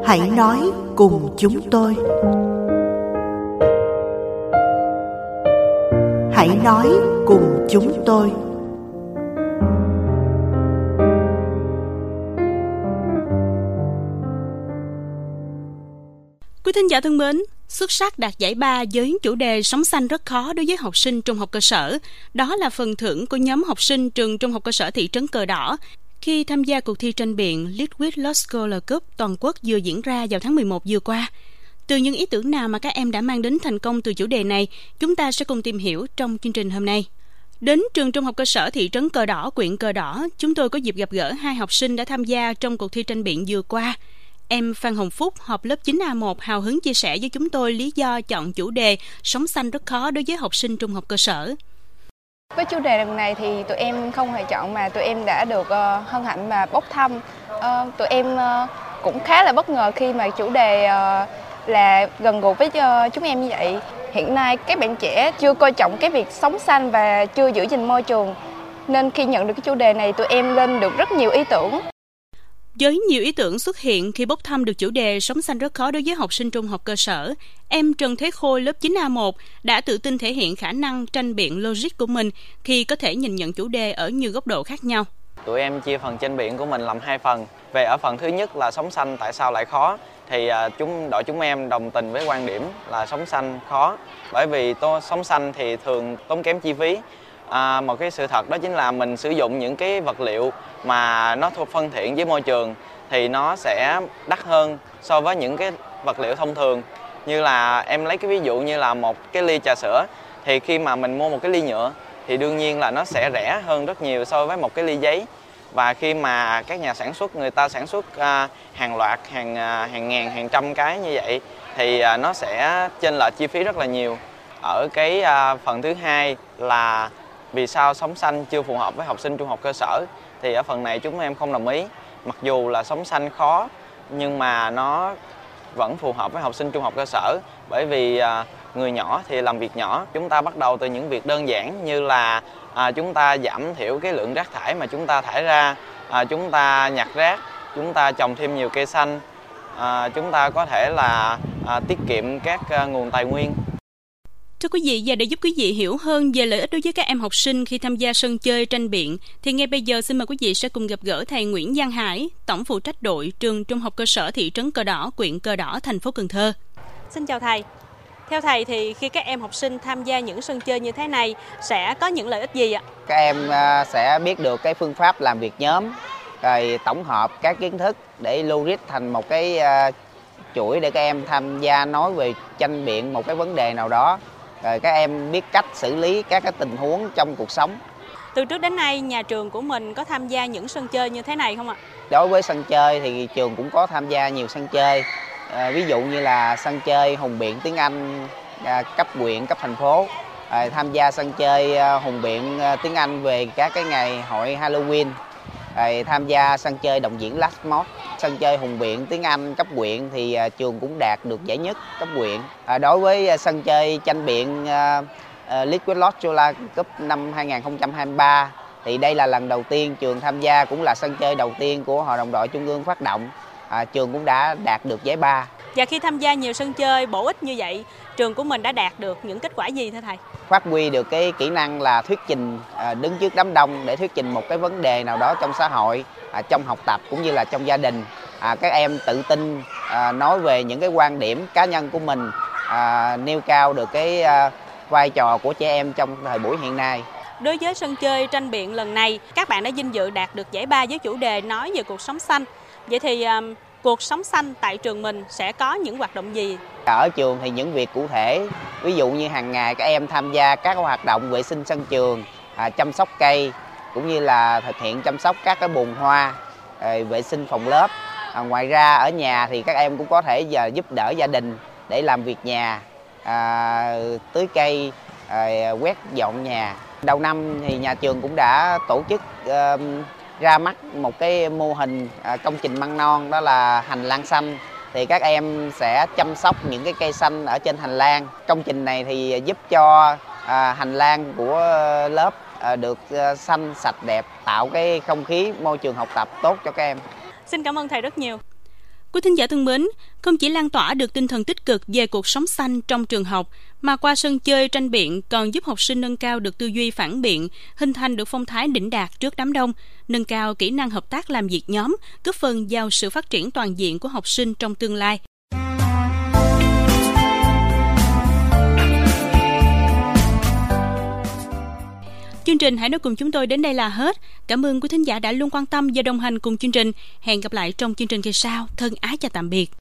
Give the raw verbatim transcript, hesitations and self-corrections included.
Hãy nói cùng chúng tôi. Hãy nói cùng chúng tôi. Quý thính giả thân mến, xuất sắc đạt giải ba với chủ đề sống xanh rất khó đối với học sinh trung học cơ sở. Đó là phần thưởng của nhóm học sinh trường trung học cơ sở thị trấn Cờ Đỏ khi tham gia cuộc thi tranh biện Liquid Lost Scholar Cup toàn quốc vừa diễn ra vào tháng mười một vừa qua. Từ những ý tưởng nào mà các em đã mang đến thành công từ chủ đề này, chúng ta sẽ cùng tìm hiểu trong chương trình hôm nay. Đến trường trung học cơ sở thị trấn Cờ Đỏ, huyện Cờ Đỏ, chúng tôi có dịp gặp gỡ hai học sinh đã tham gia trong cuộc thi tranh biện vừa qua. Em Phan Hồng Phúc, học lớp chín A một, hào hứng chia sẻ với chúng tôi lý do chọn chủ đề sống xanh rất khó đối với học sinh trung học cơ sở. Với chủ đề lần này thì tụi em không hề chọn mà tụi em đã được uh, hân hạnh mà bốc thăm. Uh, tụi em uh, cũng khá là bất ngờ khi mà chủ đề uh, là gần gũi với uh, chúng em như vậy. Hiện nay các bạn trẻ chưa coi trọng cái việc sống xanh và chưa giữ gìn môi trường. Nên khi nhận được cái chủ đề này tụi em lên được rất nhiều ý tưởng. Với nhiều ý tưởng xuất hiện khi bốc thăm được chủ đề sống xanh rất khó đối với học sinh trung học cơ sở, em Trần Thế Khôi lớp chín A một đã tự tin thể hiện khả năng tranh biện logic của mình khi có thể nhìn nhận chủ đề ở nhiều góc độ khác nhau. Tụi em chia phần tranh biện của mình làm hai phần. Về ở phần thứ nhất là sống xanh tại sao lại khó, thì chúng đội chúng em đồng tình với quan điểm là sống xanh khó, bởi vì tô, sống xanh thì thường tốn kém chi phí. À, một cái sự thật đó chính là mình sử dụng những cái vật liệu mà nó thân thiện với môi trường thì nó sẽ đắt hơn so với những cái vật liệu thông thường. Như là em lấy cái ví dụ như là một cái ly trà sữa, thì khi mà mình mua một cái ly nhựa thì đương nhiên là nó sẽ rẻ hơn rất nhiều so với một cái ly giấy. Và khi mà các nhà sản xuất người ta sản xuất uh, hàng loạt, hàng uh, hàng ngàn, hàng trăm cái như vậy thì uh, nó sẽ chênh lệch chi phí rất là nhiều. Ở cái uh, phần thứ hai là vì sao sống xanh chưa phù hợp với học sinh trung học cơ sở, thì ở phần này chúng em không đồng ý. Mặc dù là sống xanh khó nhưng mà nó vẫn phù hợp với học sinh trung học cơ sở, bởi vì à, người nhỏ thì làm việc nhỏ. Chúng ta bắt đầu từ những việc đơn giản như là à, chúng ta giảm thiểu cái lượng rác thải mà chúng ta thải ra, à, chúng ta nhặt rác, chúng ta trồng thêm nhiều cây xanh, à, chúng ta có thể là à, tiết kiệm các à, nguồn tài nguyên. Thưa quý vị, và để giúp quý vị hiểu hơn về lợi ích đối với các em học sinh khi tham gia sân chơi tranh biện, thì ngay bây giờ xin mời quý vị sẽ cùng gặp gỡ thầy Nguyễn Giang Hải, tổng phụ trách đội trường trung học cơ sở thị trấn Cờ Đỏ, huyện Cờ Đỏ, thành phố Cần Thơ. Xin chào thầy. Theo thầy thì khi các em học sinh tham gia những sân chơi như thế này sẽ có những lợi ích gì ạ? Các em sẽ biết được cái phương pháp làm việc nhóm, rồi tổng hợp các kiến thức để logic thành một cái chuỗi để các em tham gia nói về tranh biện một cái vấn đề nào đó. Rồi các em biết cách xử lý các cái tình huống trong cuộc sống. Từ trước đến nay nhà trường của mình có tham gia những sân chơi như thế này không ạ? Đối với sân chơi thì trường cũng có tham gia nhiều sân chơi. À, ví dụ như là sân chơi hùng biện tiếng Anh à, cấp huyện, cấp thành phố. À, tham gia sân chơi à, hùng biện à, tiếng Anh về các cái ngày hội Halloween. À, tham gia sân chơi đồng diễn Last Mod. Sân chơi hùng biện tiếng Anh cấp huyện thì à, trường cũng đạt được giải nhất cấp huyện. À, đối với à, sân chơi tranh biện à, à, Liquid Lost Scholar Cup năm hai không hai ba thì đây là lần đầu tiên trường tham gia, cũng là sân chơi đầu tiên của Hội đồng đội Trung ương phát động. À, trường cũng đã đạt được giải ba. Và khi tham gia nhiều sân chơi bổ ích như vậy, trường của mình đã đạt được những kết quả gì thưa thầy? Phát huy được cái kỹ năng là thuyết trình, à, đứng trước đám đông để thuyết trình một cái vấn đề nào đó trong xã hội, à, trong học tập cũng như là trong gia đình. À, các em tự tin à, nói về những cái quan điểm cá nhân của mình, à, nêu cao được cái à, vai trò của trẻ em trong thời buổi hiện nay. Đối với sân chơi tranh biện lần này, các bạn đã vinh dự đạt được giải ba với chủ đề nói về cuộc sống xanh. Vậy thì um, cuộc sống xanh tại trường mình sẽ có những hoạt động gì? Ở trường thì những việc cụ thể, ví dụ như hàng ngày các em tham gia các hoạt động vệ sinh sân trường, à, chăm sóc cây, cũng như là thực hiện chăm sóc các cái bồn hoa, à, vệ sinh phòng lớp. À, ngoài ra ở nhà thì các em cũng có thể giờ giúp đỡ gia đình để làm việc nhà, à, tưới cây, à, quét dọn nhà. Đầu năm thì nhà trường cũng đã tổ chức uh, ra mắt một cái mô hình uh, công trình măng non, đó là hành lang xanh. Thì các em sẽ chăm sóc những cái cây xanh ở trên hành lang. Công trình này thì giúp cho uh, hành lang của lớp uh, được uh, xanh, sạch, đẹp, tạo cái không khí môi trường học tập tốt cho các em. Xin cảm ơn thầy rất nhiều. Quý thính giả thân mến, không chỉ lan tỏa được tinh thần tích cực về cuộc sống xanh trong trường học, mà qua sân chơi tranh biện còn giúp học sinh nâng cao được tư duy phản biện, hình thành được phong thái đỉnh đạt trước đám đông, nâng cao kỹ năng hợp tác làm việc nhóm, góp phần vào sự phát triển toàn diện của học sinh trong tương lai. Chương trình Hãy nói cùng chúng tôi đến đây là hết. Cảm ơn quý thính giả đã luôn quan tâm và đồng hành cùng chương trình. Hẹn gặp lại trong chương trình kỳ sau. Thân ái chào tạm biệt.